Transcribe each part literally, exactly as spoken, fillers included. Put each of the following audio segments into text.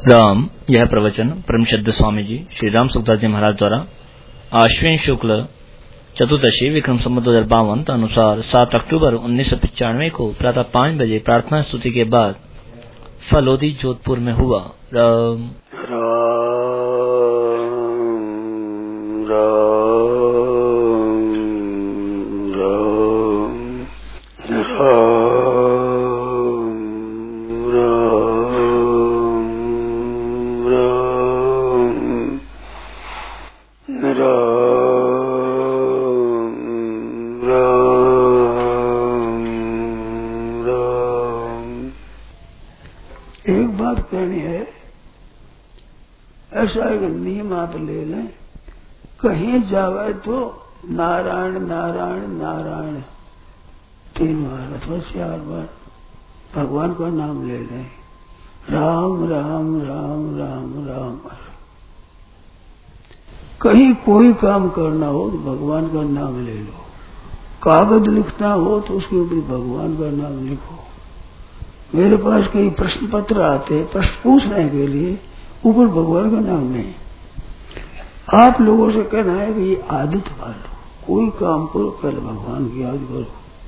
राम। यह प्रवचन परम श्रद्ध स्वामी जी श्री राम सुखदास जी महाराज द्वारा आश्विन शुक्ल चतुर्दशी विक्रम संवत दो हजार बावन अनुसार सात अक्टूबर उन्नीस सौ पचानवे को प्रातः पाँच बजे प्रार्थना स्तुति के बाद फलोदी जोधपुर में हुआ। राम राम राम राम ऐसा एक नियम आप ले लें, कहीं जावे तो नारायण नारायण नारायण तीन बार अथवा चार बार भगवान का नाम ले लें। राम राम राम राम राम। कहीं कोई काम करना हो तो भगवान का नाम ले लो। कागज लिखना हो तो उसके ऊपर भगवान का नाम लिखो। मेरे पास कई प्रश्न पत्र आते हैं प्रश्न पूछने के लिए, ऊपर भगवान का नाम नहीं। आप लोगों से कहना है कि ये आदत पालो, कोई काम करो पहले भगवान की याद करो।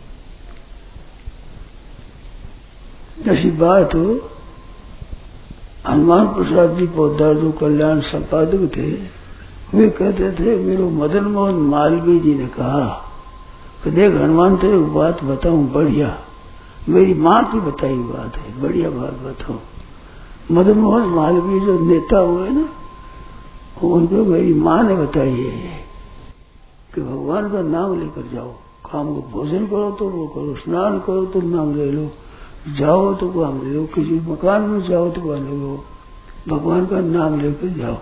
ऐसी बात हो, हनुमान प्रसाद जी पोद्दार जो कल्याण संपादक थे, वे कहते थे, मेरे मदन मोहन मालवीय जी ने कहा कि देख हनुमान तेरे को बात बताऊं बढ़िया, मेरी माँ की बताई बात है, बढ़िया बात बताओ। मदन मोहन मालवीय जो नेता हुए ना, उनको मेरी माँ ने बताई है कि भगवान का नाम लेकर जाओ, काम को भोजन करो तो वो करो, स्नान करो तो नाम ले लो, जाओ तो काम ले लो, किसी मकान में जाओ तो वहां ले लो, भगवान का नाम लेकर जाओ।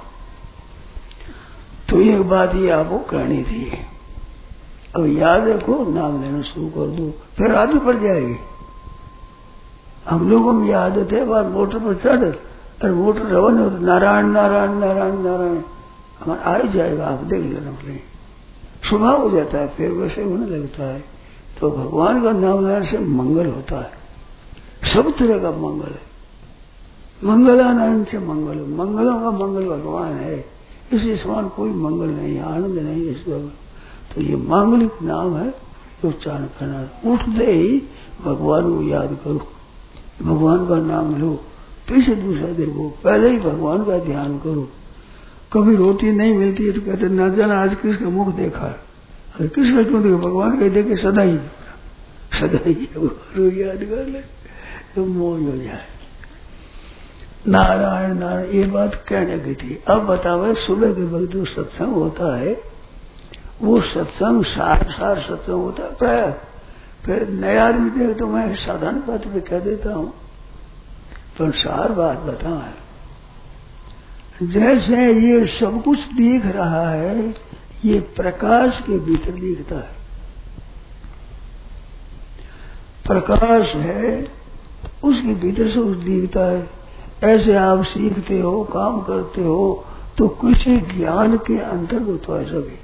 तो एक बात ये आपको कहनी थी, अब याद रखो, नाम लेना शुरू कर दो, फिर आगे बढ़ जाएगी। हम लोगों में आदत है, बार मोटर पर चढ़ और मोटर रवन हो तो नारायण नारायण नारायण नारायण हमारा आ ही जाएगा, आप देख लेना पड़े, स्वभाव हो जाता है, फिर वैसे होने लगता है। तो भगवान का नाम लेने से मंगल होता है, सब तरह का मंगल है। मंगलानंद से मंगल, मंगलों का मंगल भगवान है, इसी समान कोई मंगल नहीं, आनंद नहीं इस जगह। तो ये मांगलिक नाम है, उच्चारण करना, उठते ही भगवान को याद करो, भगवान का नाम लो, पीछे दूसरा देखो, पहले ही भगवान का ध्यान करो। कभी रोटी नहीं मिलती है तो कहते न जाना आज किसका मुख देखा है, अरे किसका क्यों देखा, भगवान का देखे सदा ही सदा ही याद कर ले तो मोह हो जाए। नारायण नारायण ये बात कहने की थी। अब बताओ, सुबह के वक्त जो सत्संग होता है वो सत्संग सार सार सत्संग होता है प्राय। फिर नया आदमी देख तो मैं साधारण बात भी कह देता हूँ, पर सार बात बताओ है। जैसे ये सब कुछ दिख रहा है, ये प्रकाश के भीतर दिखता है, प्रकाश है उसके भीतर से उस दिखता है। ऐसे आप सीखते हो, काम करते हो तो किसी ज्ञान के अंतर्गत हो सके।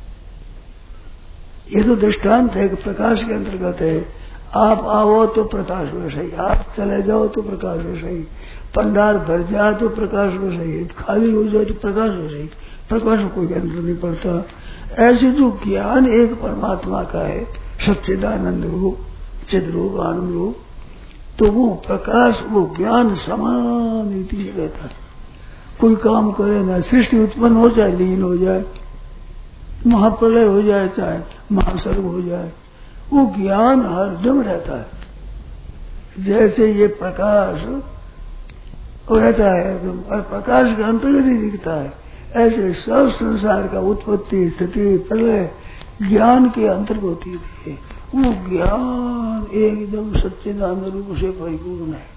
ये तो दृष्टांत है कि प्रकाश के अंतर्गत है। आप आओ तो प्रकाश वैसा ही, आप चले जाओ तो प्रकाश वैसा ही, पंडार भर जाए तो प्रकाश वैसा ही, खाली हो जाए तो प्रकाश वैसा ही, प्रकाश में कोई अंतर नहीं पड़ता। ऐसे जो ज्ञान एक परमात्मा का है, सच्चिदानंद रूप, चिद रूप, आनंद रूप, तो वो प्रकाश, वो ज्ञान समान रीति से रहता है। कोई काम करे ना, सृष्टि उत्पन्न हो जाए, लीन हो जाए, महाप्रलय हो जाए, चाहे महासर्ग हो जाए, वो ज्ञान हरदम रहता है। जैसे ये प्रकाश रहता है और प्रकाश के अंतर्गत ही दिखता है, ऐसे सब संसार का उत्पत्ति स्थिति प्रलय ज्ञान के अंतर्गत ही है। वो ज्ञान एकदम सच्चिदानंद रूप से परिपूर्ण है।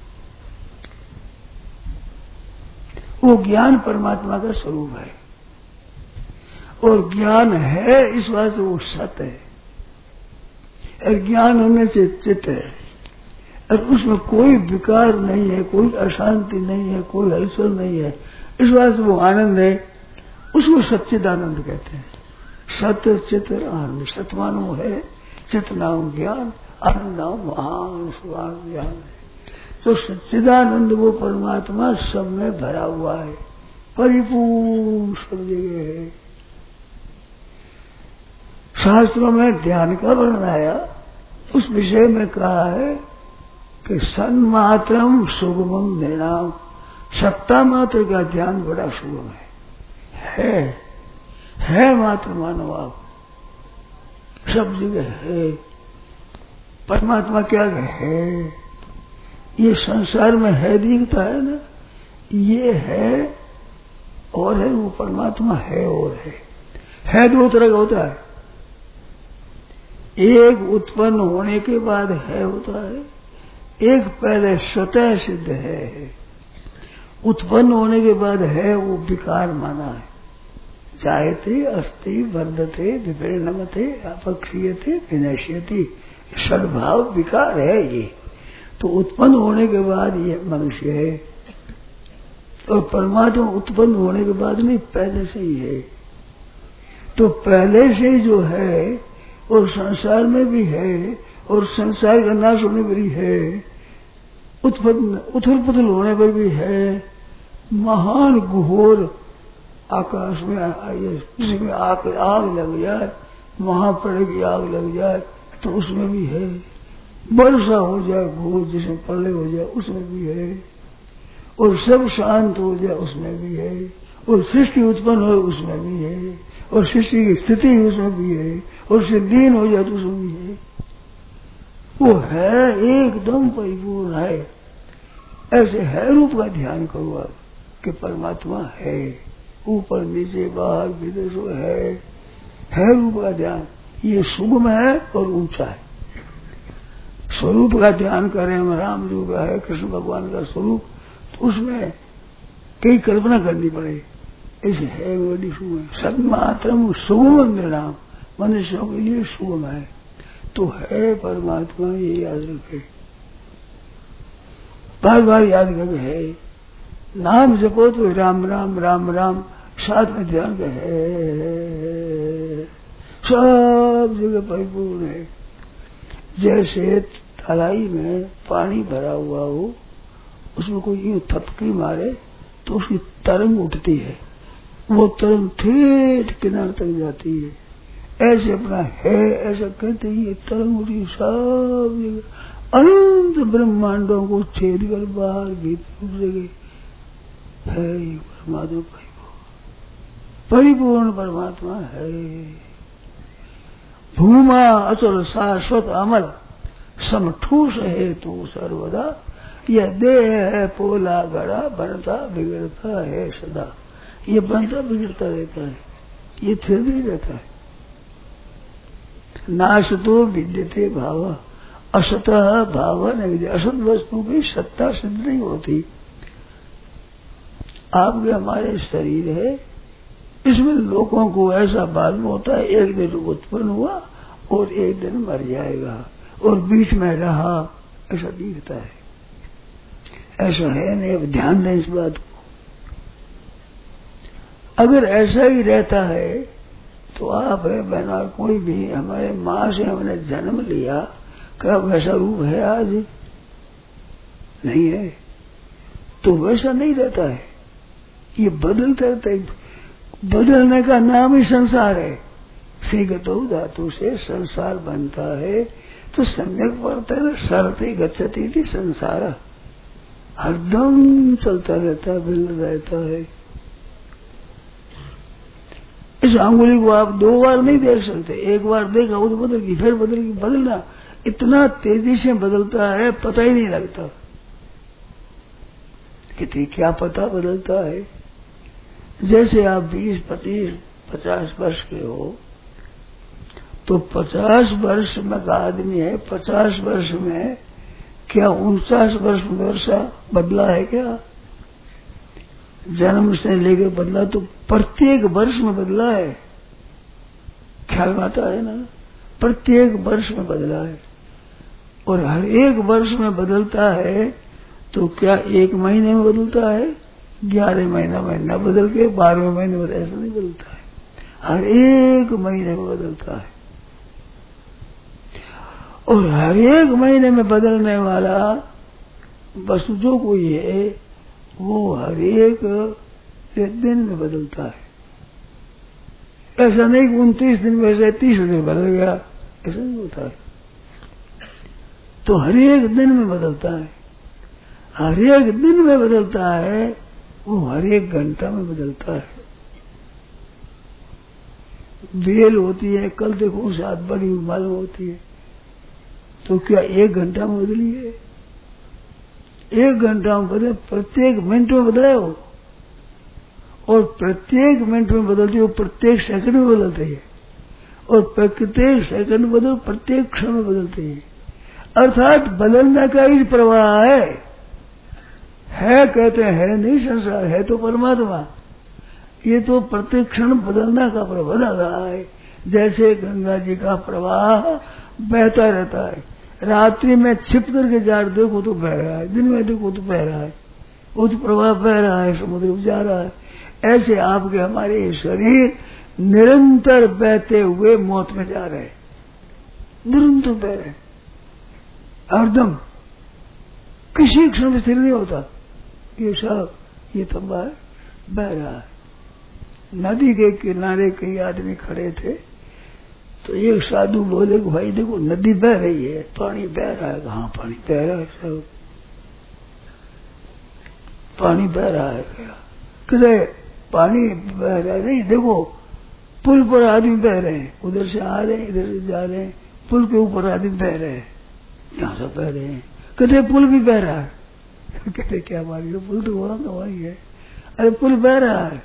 वो ज्ञान परमात्मा का स्वरूप है, और ज्ञान है इस बात से वो सत्य है, और ज्ञान होने से चित्त है, और उसमें कोई विकार नहीं है, कोई अशांति नहीं है, कोई हलचल नहीं है, इस बात से वो आनंद है। उसको सच्चिदानंद कहते हैं। सत्य चित्त आनंद, सतमानो है, चित्त नाम ज्ञान, आनंद नाम महान सुहान ज्ञान है। तो सच्चिदानंद वो परमात्मा सब में भरा हुआ है, परिपूर्ण सब जगह है। शास्त्रों में ध्यान का वर्णन आया, उस विषय में कहा है कि सन्मात्रम सुगमम निर्णाम, सत्ता मात्र का ध्यान बड़ा सुगम है, है है मात्र मानव आप सब जगह है। परमात्मा क्या है? ये संसार में है दिखता है ना, ये है और है, वो परमात्मा है और है। है दो तरह का होता है, एक उत्पन्न होने के बाद है होता है, एक पहले स्वतः सिद्ध है। उत्पन्न होने के बाद है वो विकार माना है, जायते अस्ति वर्धते विपरिणमते अपक्षीयते विनश्यति, सद्भाव विकार है ये। तो उत्पन्न होने के बाद ये मनुष्य है, और परमात्मा उत्पन्न होने के बाद नहीं, पहले से ही है। तो पहले से जो है और संसार में भी है, और संसार का नाश होने पर भी है, उत्पन्न उथल पुथल होने पर भी है, महान घोर आकाश में किसी में आग आग लग जाए, महाप्रलय की आग लग जाए तो उसमें भी है, वर्षा हो जाए घोर जिसमें प्रलय हो जाए उसमें भी है, और सब शांत हो जाए उसमें भी है, और सृष्टि उत्पन्न हो उसमें भी है, और सृष्टि की स्थिति उसमें भी है, और सिद्धीन हो जाए तो उसमें भी है। वो है एकदम परिपूर्ण है। ऐसे है रूप का ध्यान करो आप कि परमात्मा है, ऊपर नीचे बाहर विदेशों है, है रूप का ध्यान। ये सुगम है और ऊंचा है। स्वरूप का ध्यान करें हम, राम जी का है, कृष्ण भगवान का स्वरूप, तो उसमें कई कल्पना करनी पड़े, ऐसे है बड़ी सुगम। सन्मात्रम सुगम निर्णाम, मनुष्यों के लिए सुगम है, तो है परमात्मा, ये याद रखे, बार बार याद करके है। नाम जपो तो राम राम राम राम, साथ में ध्यान का है, सब जगह परिपूर्ण है। जैसे तलाई में पानी भरा हुआ हो, उसमें कोई यूं थपकी मारे तो उसकी तरंग उठती है, वो तरंग ठेठ किनारे तक जाती है। ऐसे अपना है, ऐसा कहते ही ये तरंग उठी सब जगह अनंत ब्रह्मांडों को छेद कर बाहर भीतर जगह है। ये परमात्मा परिपूर्ण परमात्मा है। भूमा अचल शाश्वत अमल समठूस है तो सर्वदा, यह देह है पोला गड़ा, बनता बिगड़ता है सदा। ये बनता बिगड़ता रहता है, ये फिर भी रहता है। नाश तो विद्यते भाव, असत भाव न विद्य। असत वस्तु की सत्ता सिद्ध नहीं होती। आपके हमारे शरीर है, इसमें लोगों को ऐसा मालूम होता है एक दिन उत्पन्न हुआ और एक दिन मर जाएगा और बीच में रहा, ऐसा दिखता है। ऐसा है नहीं, अब ध्यान दें इस बात को। अगर ऐसा ही रहता है तो आप है बहना, कोई भी हमारे माँ से हमने जन्म लिया, क्या वैसा रूप है आज? नहीं है, तो वैसा नहीं रहता है, ये बदलता रहता है। बदलने का नाम ही संसार है। श्रीगतो धातु से संसार बनता है, तो सम्यक पड़ता है ना, सरते गच्छति थी संसार, हरदम चलता रहता है, बदल रहता है। इस अंगुली को आप दो बार नहीं देख सकते, एक बार देखा वो तो बदल गई, फिर बदल गई। बदलना इतना तेजी से बदलता है, पता ही नहीं लगता कि क्या पता बदलता है। जैसे आप बीस पच्चीस पचास वर्ष के हो, तो पचास वर्ष में का आदमी है, पचास वर्ष में क्या उनचास वर्ष में वर्षा बदला है क्या? जन्म से लेकर बदला तो प्रत्येक वर्ष में बदला है, ख्याल आता है ना, प्रत्येक वर्ष में बदला है। और हर एक वर्ष में बदलता है, तो क्या एक महीने में बदलता है? ग्यारह महीना महीना बदल के बारहवें महीने में ऐसा नहीं बदलता है, हर एक महीने में बदलता है। और हर एक महीने में बदलने वाला वस्तु जो कोई है वो हर एक दिन में बदलता है। ऐसा नहीं कि उनतीस दिन में से तीस दिन बदल गया, ऐसा नहीं होता है। तो हर एक दिन में बदलता है, हर एक दिन में बदलता है, वो हर एक घंटा में बदलता है। बेल होती है, कल देखो सात बड़ी मालूम होती है, तो क्या एक घंटा में बदली है? एक घंटा में बदले, प्रत्येक मिनट में बदले हो, और प्रत्येक मिनट में बदलती है, प्रत्येक सेकंड में बदलती है, और प्रत्येक सेकंड बदल प्रत्येक क्षण में बदलती है। अर्थात बदलने का ही प्रवाह है। है कहते हैं नहीं संसार, है तो परमात्मा। ये तो प्रत्येक क्षण बदलने का प्रवाह बदल रहा है। जैसे गंगा जी का प्रवाह बहता रहता है, रात्रि में छिप करके जार देखो तो बह रहा है, दिन में देखो तो बह रहा है, वो तो प्रवाह बह रहा है, समुद्र में जा रहा है। ऐसे आपके हमारे शरीर निरंतर बहते हुए मौत में जा रहे हैं, निरंतर बह रहे हैं, हरदम किसी क्षण में स्थिर नहीं होता। ये सब ये तंबा है, बह रहा है। नदी के किनारे कई आदमी खड़े थे, तो एक साधु बोले कि भाई देखो नदी बह रही है, पानी बह रहा है। कहाँ पानी बह रहा है? सब पानी बह रहा है क्या? कहते पानी बह रहा है नहीं, देखो पुल पर आदमी बह रहे हैं, उधर से आ रहे हैं, इधर से जा रहे हैं, पुल के ऊपर आदमी बह रहे हैं, कहाँ से बह रहे हैं? कहते पुल भी बह रहा है। कहते क्या मानी, पुल तो वहां का वही है। अरे पुल बह रहा है।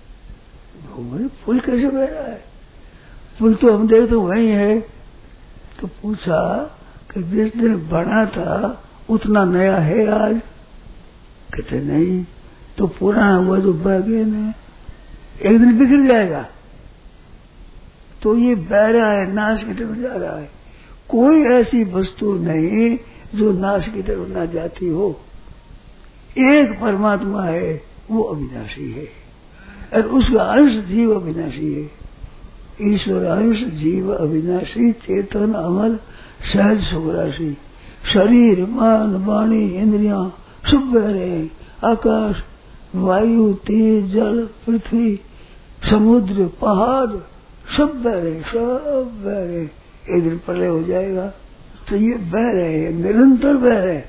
पुल कैसे बह रहा है? पुल तो हम देखते तो वही है। तो पूछा कि जिस दिन बना था उतना नया है आज? कहते नहीं। तो पुराना हुआ जो बह गए ना, एक दिन बिखर जाएगा। तो ये बह रहा है, नाश की तरफ जा रहा है। कोई ऐसी वस्तु नहीं जो नाश की तरफ ना जाती हो। एक परमात्मा है, वो अविनाशी है, और उसका अंश जीव अविनाशी है। ईश्वर अंश जीव अविनाशी, चेतन अमल सहज सुखराशि। शरीर मन वाणी इंद्रियां सब बह रहे हैं। आकाश वायु तेज जल पृथ्वी समुद्र पहाड़ सब बह रहे, सब बह रहे। एक दिन प्रलय हो जाएगा, तो ये बह रहे हैं, निरंतर बह रहे।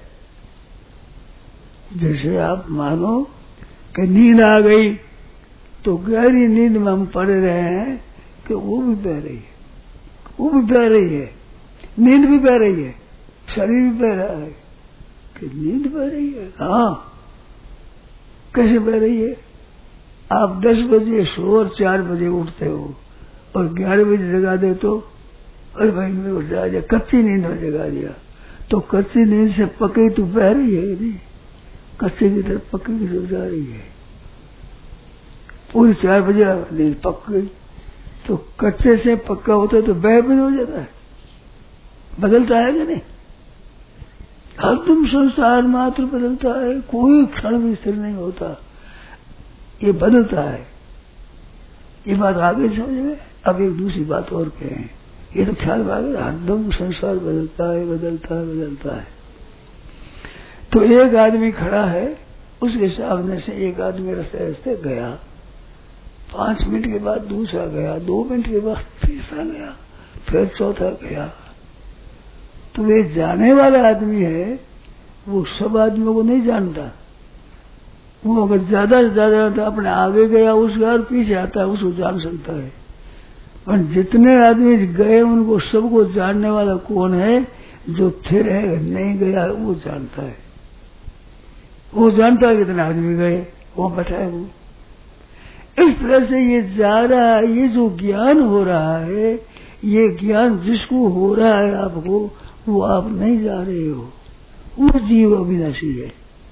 जैसे आप मानो कि नींद आ गई, तो गहरी नींद में हम पड़ रहे हैं कि वो भी बह रही है, वो भी बह रही है, नींद भी बह रही है, शरीर भी बह रहा है कि नींद बह रही है। हाँ, कैसे बह रही है? आप दस बजे सो और चार बजे उठते हो, और ग्यारह बजे जगा दे तो अरे भाई मेरे को जगा दिया, कच्ची नींद में जगा दिया। तो कच्ची नींद से पक्की तो बह रही है नहीं, कच्चे की तरफ पक्की की तरफ जा रही है। पूरी चार बजे नींद पक गई, तो कच्चे से पक्का होता है तो बह भी हो जाता है, बदलता है कि नहीं? हरदम संसार मात्र बदलता है, कोई क्षण भी स्थिर नहीं होता, ये बदलता है। ये बात आगे समझ में। अब एक दूसरी बात और कहें, ये तो ख्याल में आ गया, हरदम संसार बदलता है, बदलता है, बदलता है। तो एक आदमी खड़ा है, उसके सामने से एक आदमी रास्ते रास्ते गया, पांच मिनट के बाद दूसरा गया, दो मिनट के बाद तीसरा गया, फिर चौथा गया। तो वे जाने वाला आदमी है, वो सब आदमियों को नहीं जानता। वो अगर ज्यादा से ज्यादा अपने आगे गया उसके और पीछे आता है, उसको जान सकता है। पर जितने आदमी गए उनको सबको जानने वाला कौन है? जो थिर है, नहीं गया है, वो जानता है। वो जानता है कितने आदमी गए, वो बताए वो। इस तरह से ये जा रहा है, ये जो ज्ञान हो रहा है, ये ज्ञान जिसको हो रहा है आपको, वो आप नहीं जा रहे हो, वो जीव अविनाशी है।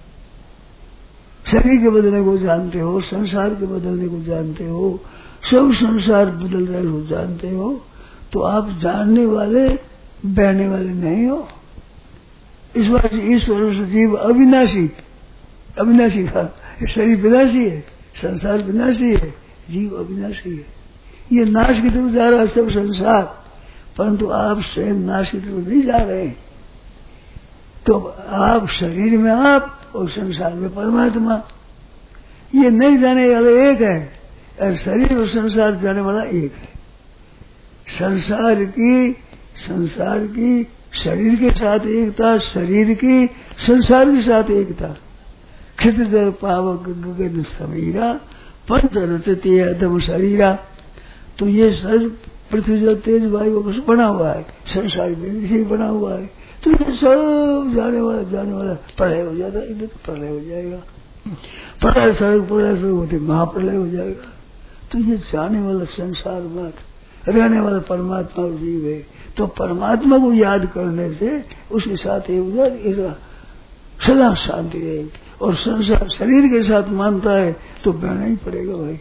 शरीर के बदलने को जानते हो, संसार के बदलने को जानते हो, सब संसार बदल रहे हो जानते हो, तो आप जानने वाले बहने वाले नहीं हो। इस बात से ईश्वर से जीव अविनाशी, अविनाशी का शरीर विनाशी है, संसार विनाशी है, जीव अविनाशी है। ये नाश की तरफ जा रहा है सब संसार, परंतु आप स्वयं नाश की तरफ नहीं जा रहे हैं। तो आप शरीर में आप और संसार में परमात्मा, ये नहीं जाने वाला एक है, और शरीर और संसार जाने वाला एक है। संसार की संसार की शरीर के साथ एकता, शरीर की संसार के साथ एकता। क्षितिजल पावक गगन समीरा पंच रचती अदम शरीरा। तो ये सर पृथ्वी जल तेज वायु से बना हुआ है, संसार में से बना हुआ है। तो ये सब जाने वाला जाने वाला प्रलय हो जाता है, इधर प्रलय हो जाएगा, प्रलय सड़क प्रलय सड़क होती महाप्रलय हो जाएगा। तो ये जाने वाला संसार मात्र, रहने वाला परमात्मा जीव है। तो परमात्मा को याद करने से उसके साथ एक सदा शांति रहेगी। और संसार शरीर के साथ मानता है तो बहना ही पड़ेगा भाई।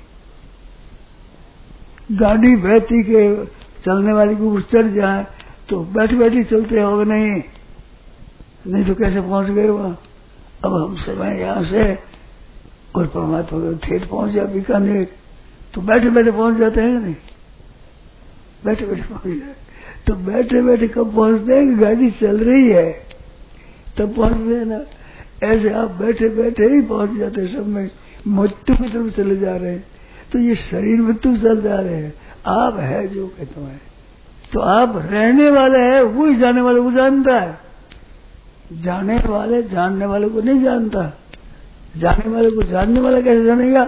गाड़ी बहती के चलने वाली के ऊपर चढ़ जाए तो बैठी बैठी चलते हो नहीं, नहीं तो कैसे पहुंच गए वहां। अब हम समय यहाँ से और परमात्मा को ठेठ पहुंच जाए बीकानेर तो बैठे बैठे पहुंच जाते हैं नहीं, बैठे बैठे पहुंच जाए। तो बैठे बैठे कब पहुंचते हैं कि गाड़ी चल रही है तब पहुंचते हैं ना। ऐसे आप बैठे बैठे ही पहुंच जाते, सब में मृत्यु की तरफ चले जा रहे हैं। तो ये शरीर मृत्यु चल जा रहे हैं, आप है जो कहते हैं। तो आप रहने वाले हैं, वो ही जाने वाले को जानता है। जाने वाले जानने वाले को नहीं जानता। जाने वाले को जानने वाला कैसे जानेगा?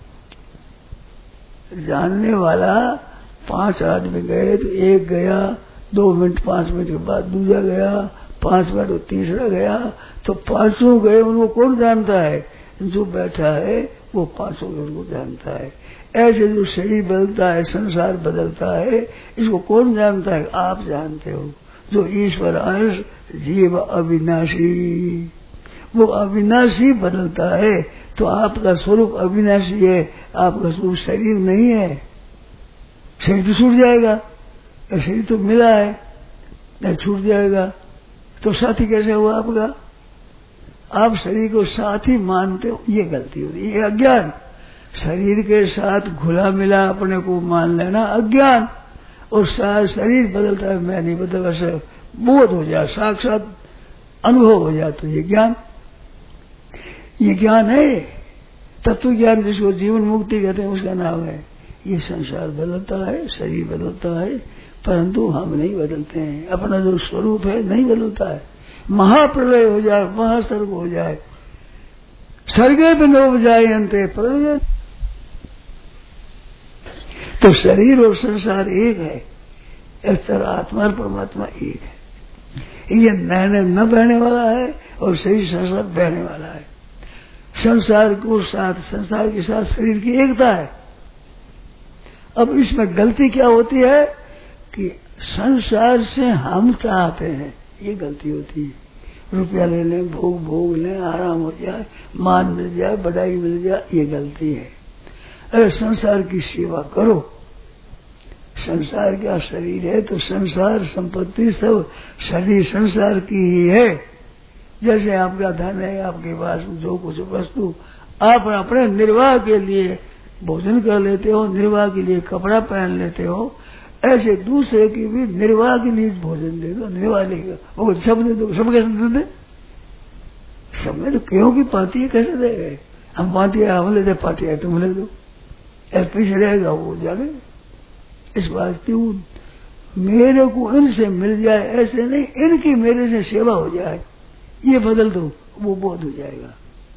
जानने वाला पांच आदमी गए तो एक गया, दो मिनट पांच मिनट के बाद दूसरा गया, पांच मिनट और तीसरा गया, तो पांचों गए। उनको कौन जानता है? जो बैठा है वो पांचों को जानता है। ऐसे जो शरीर बदलता है, संसार बदलता है, इसको कौन जानता है? आप जानते हो। जो ईश्वर अंश जीव अविनाशी, वो अविनाशी बदलता है। तो आपका स्वरूप अविनाशी है, आपका स्वरूप शरीर नहीं है। शरीर तो छूट जाएगा, शरीर तो मिला है, नहीं छूट जाएगा। तो साथी कैसे हुआ आपका? आप शरीर को साथी मानते हो, ये गलती होती है, ये अज्ञान। शरीर के साथ घुला मिला अपने को मान लेना अज्ञान। और शरीर बदलता है, मैं नहीं बदल, वैसे बोध हो जाए, साक्षात अनुभव हो जाए तो ये ज्ञान, ये ज्ञान है। तत्व ज्ञान जिसको जीवन मुक्ति कहते हैं उसका नाम है। ये संसार बदलता है, शरीर बदलता है, परंतु हम नहीं बदलते हैं। अपना जो स्वरूप है नहीं बदलता है। महाप्रलय हो जाए, महासर्ग हो जाए, सर्गे में डूब जाए अंते प्रलय। तो शरीर और संसार एक है, इस तरह आत्मा और परमात्मा एक है। ये नहने न बहने वाला है और शरीर संसार बहने वाला है। संसार को साथ संसार के साथ शरीर की एकता है। अब इसमें गलती क्या होती है कि संसार से हम चाहते हैं, ये गलती होती है। रुपया ले लें, भोग भोग लें, आराम हो जाए, मान मिल जाए, बधाई मिल जाए, ये गलती है। अरे संसार की सेवा करो। संसार क्या शरीर है तो संसार संपत्ति सब शरीर संसार की ही है। जैसे आपका धन है, आपके पास जो कुछ वस्तु आप अपने निर्वाह के लिए भोजन कर लेते हो, निर्वाह के लिए कपड़ा पहन लेते हो, ऐसे दूसरे की भी निर्वाह के लिए भोजन दे दो, निर्वाह लेगा वो सब दे दो। सब कैसे दे दे? सब में तो क्यों की पाती है, कैसे दे गए? हम पाती है, हम लेते पाती है, तुम ले दो, पीछे रहेगा वो जाने। इस बात की मेरे को इनसे मिल जाए ऐसे नहीं, इनकी मेरे से सेवा हो जाए, ये बदल दो, वो बोध हो जाएगा।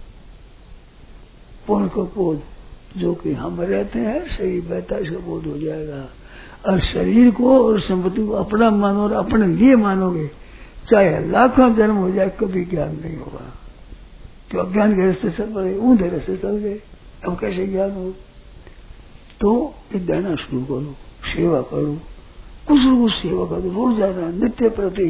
पुण्य को बोध, जो कि हम रहते हैं शरीर बहता है, इसका बोध हो जाएगा। और शरीर को और संपत्ति को अपना मानो और अपने लिए मानोगे, चाहे लाखों जन्म हो जाए, कभी ज्ञान नहीं होगा। तो अज्ञान के रास्ते चल पड़े, ऊंधे रास्ते चल गए, अब कैसे ज्ञान हो? तो ये देना शुरू करो, सेवा करो, कुछ न कुछ सेवा करो, रोज जाना नित्य प्रति।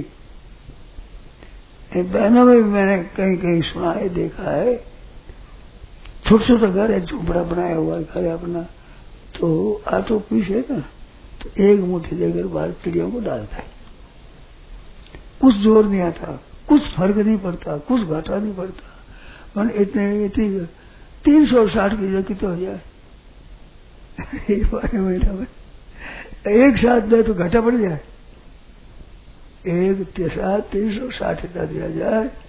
बहनों में मैंने कहीं कहीं सुना है, देखा है, छोटा छोटा घर है, झोपड़ा बनाया हुआ घर है अपना, तो आटो पीछे ना तो एक मुट्ठी लेकर बाहर चिड़ियों को डालता है। कुछ जोर नहीं आता, कुछ फर्क नहीं पड़ता, कुछ घाटा नहीं पड़ता। मन इतने इतनी तीन सौ साठ की जगह कितना हो जाए एक महीना में, एक साथ दे तो घाटा पड़ जाए। एक साथ तीन सौ साठ इतना दिया जाए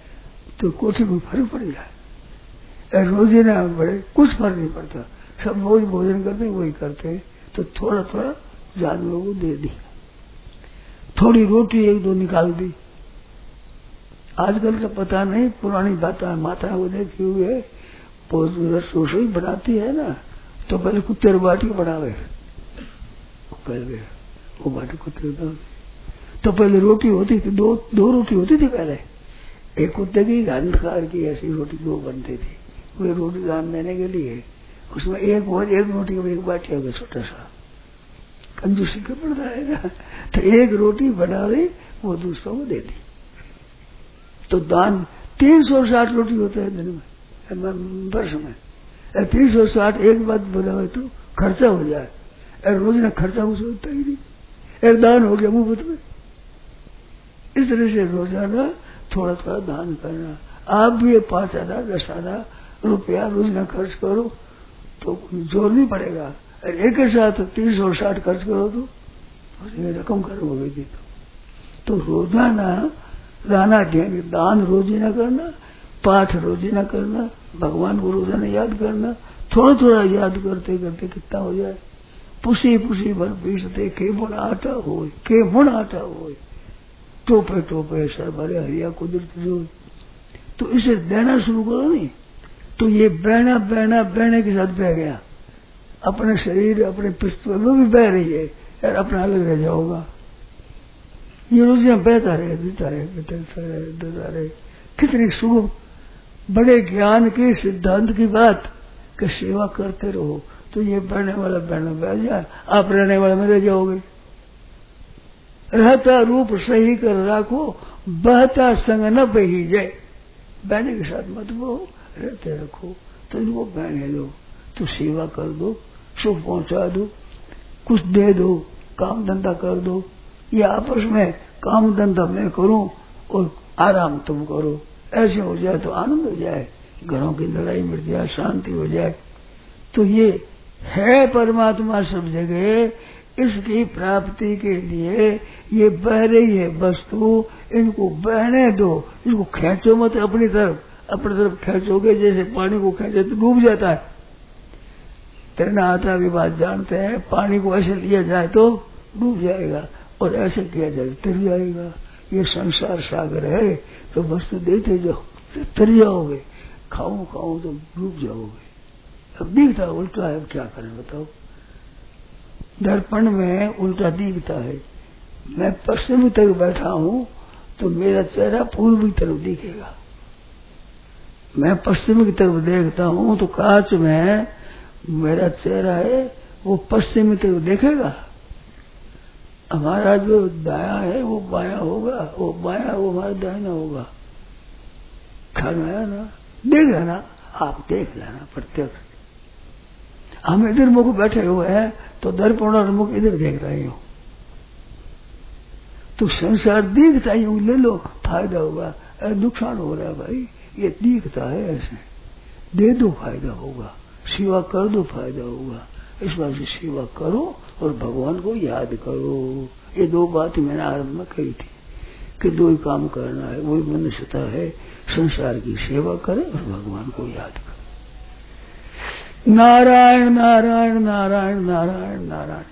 तो कोठी में फर्क पड़ जाए। रोजीना बड़े कुछ फर्क नहीं पड़ता, सब वही भोजन करते हैं, वही करते हैं। तो थोड़ा थोड़ा जानवरों को दे दी, थोड़ी रोटी एक दो निकाल दी। आजकल का पता नहीं, पुरानी बात माता को देखी हुई है, रसोई बनाती है ना, तो पहले कुत्ते बाटी बनावे, पहले वो बाटी कुत्ते तो पहले रोटी होती थी, दो दो रोटी होती थी पहले। एक कुत्ते की अंधकार की ऐसी रोटी दो बनती थी, वे रोटी दान देने के लिए। उसमें एक वो एक रोटी में एक बाटी हो गया, छोटा सा कंजूसी का पड़ता है ना। तो एक रोटी बना ली, वो दूसरों को दे दी। तो दान तीन सौ साठ रोटी होता है दिन में, वर्ष में। तीन सौ साठ एक बात बनावे तो खर्चा हो जाए, रोज ना खर्चा कुछ होता ही नहीं, एक दान हो गया मुफ्त में। इस तरह से रोजाना थोड़ा थोड़ा दान करना। आप भी ये पांच हजार दस हजार रुपया रोज ना खर्च करो तो जोर नहीं पड़ेगा, एक के साथ तीन सौ साठ खर्च करो तो रकम करोगे। तो रोजाना दाना देंगे, दान रोजीना करना, पाठ रोजीना करना, भगवान को रोजाना याद करना। थोड़ा थोड़ा याद करते करते कितना हो जाए, पुसी पुसी भर पीसते के मुण आटा हो, के मुण आटा हो, टोपे टोपे सर भरे हरिया कुदरत जो। तो इसे देना शुरू करो नहीं, तो ये बहना बहना बहने के साथ बह गया, अपने शरीर अपने पिस्तौल में भी बह रही है और अपना अलग रह जाओगा। ये रोज यहाँ बहता रहे, देता रहे, देता रहे, देता रहे। कितनी सुगम बड़े ज्ञान के सिद्धांत की बात कि सेवा करते रहो, तो ये बहने वाला बहना बह जाए, आप रहने वाले में रह जाओगे। रहता रूप सही कर राखो, बहता संग न बही जाए। बहने के साथ मत बहो, रहते रखो। तो इनको बहने दो, तो सेवा कर दो, सुख पहुंचा दो, कुछ दे दो, काम धंधा कर दो। या आपस में काम धंधा मैं करूं और आराम तुम करो, ऐसे हो जाए तो आनंद हो जाए, घरों की लड़ाई मिट जाए, शांति हो जाए। तो ये है परमात्मा सब जगह, इसकी प्राप्ति के लिए ये बह रही है वस्तु, इनको बहने दो, इसको खींचो मत अपनी तरफ। अपनी तरफ खींचोगे जैसे पानी को खींचे तो डूब जाता है। तैरना आता भी बात जानते हैं, पानी को ऐसे लिया जाए तो डूब जाएगा और ऐसे किया जाए तो तर जाएगा। ये संसार सागर है, तो वस्तु देते जाओ तो तर जाओगे, खाओ खाओ तो डूब जाओगे। अब दिखता उल्टा है, अब क्या करें बताओ। दर्पण में उल्टा दिखता है। मैं पश्चिमी तरफ बैठा हूं तो मेरा चेहरा पूर्वी तरफ दिखेगा। मैं पश्चिम की तरफ देखता हूं तो कांच में मेरा चेहरा है वो पश्चिमी तरफ देखेगा। हमारा जो दाया है वो बाया होगा, वो बाया वो हमारा दाहिना होगा। ख्याल में आया ना? देख लेना, आप देख लेना प्रत्यक्ष। हम इधर मुख बैठे हुए हैं तो दर्पण और मुख इधर देख रहे हो, तो संसार दिखता ही ले लो, फायदा होगा। नुकसान हो रहा है भाई, ये दिखता है ऐसे, दे दो फायदा होगा, सेवा कर दो फायदा होगा। इस बात से सेवा करो और भगवान को याद करो। ये दो बात मैंने आरंभ में कही थी कि दो ही काम करना है, वही मनुष्यता है, संसार की सेवा करे और भगवान को याद करे। नारायण नारायण नारायण नारायण नारायण।